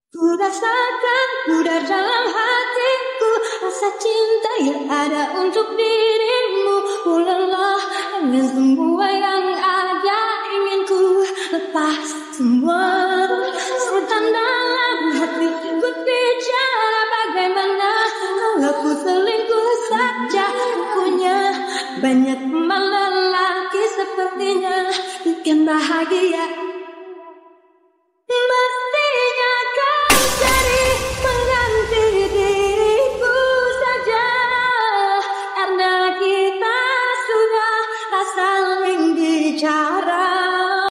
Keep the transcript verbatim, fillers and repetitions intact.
Ku rasakan, pudar dalam hatiku, rasa cinta yang ada untuk dirimu. Ulala, dengan semua yang ada, ingin ku lepas semua. Sultan dalam hati ikut bicara, bagaimana kalau ku selingkuh saja. Punya banyak teman lelaki sepertinya bikin bahagia.